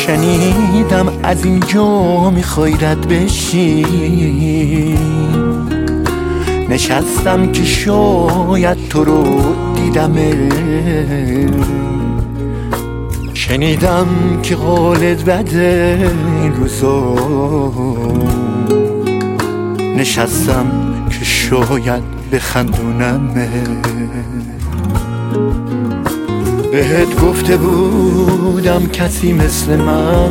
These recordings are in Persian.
شنیدم از اینجا میخوای رد بشی، نشستم که شاید تو رو دیدم. شنیدم که حالت بده این روزا، نشستم که شاید بخندونم. بهت گفته بودم کسی مثل من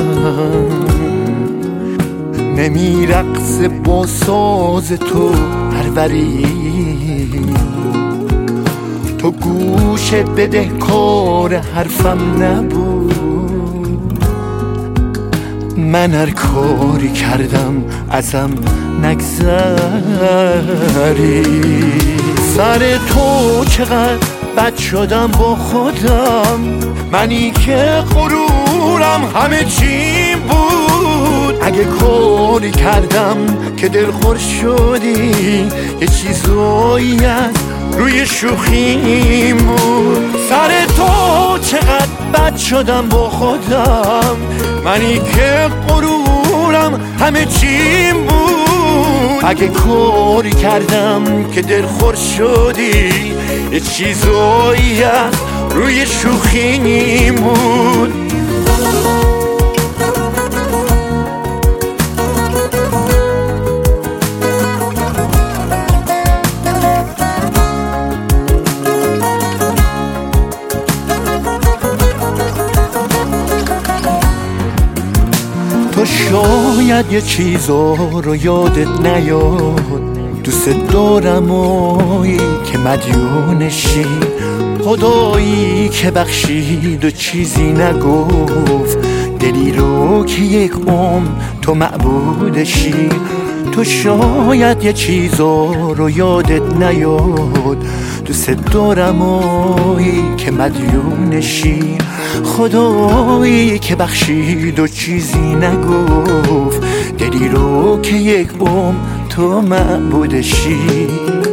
نمیرقصه با ساز تو پروری. تو گوش بده کار حرفم نبود، من هر کاری کردم ازم نگذری. سر تو چقدر بد شدم با خودم، منی که غرورم همه چیم بود. اگه کاری کردم که دلخور شدی، یه چیزایی از روی شوخیم بود. سر تو چقدر بد شدم با خودم، منی که غرورم همه چیم بود. اگه کاری کردم که دلخور شدی، یه چیزایی از روی شوخیم بود. تو شاید یه چیزا رو یادت نیاد، دوست دارم اویی که مدیونشی، خدایی که بخشید و چیزی نگفت، دلی رو که یک تو معبودشی. تو شاید یه چیزا رو یادت نیاد، دوست دارم اویی که مدیونشی، خدایی که بخشید و چیزی نگفت، دلی رو که یک تو معبودشی.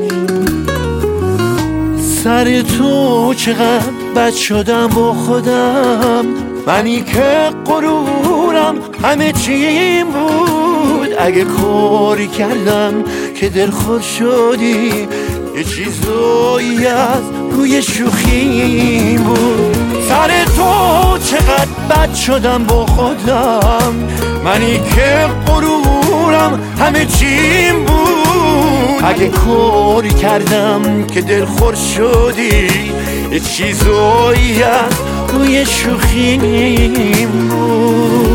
سر تو چقدر بد شدم با خودم، منی که غرورم همه چیم بود. اگه کاری کردم که دلخور شدی، یه چیزایی از روی شوخیم بود. سر تو چقدر بد شدم با خودم، منی که غرورم همه چیم بود. اگه کاری کردم که دلخور شدی، یه چیزایی از روی شوخیم بود.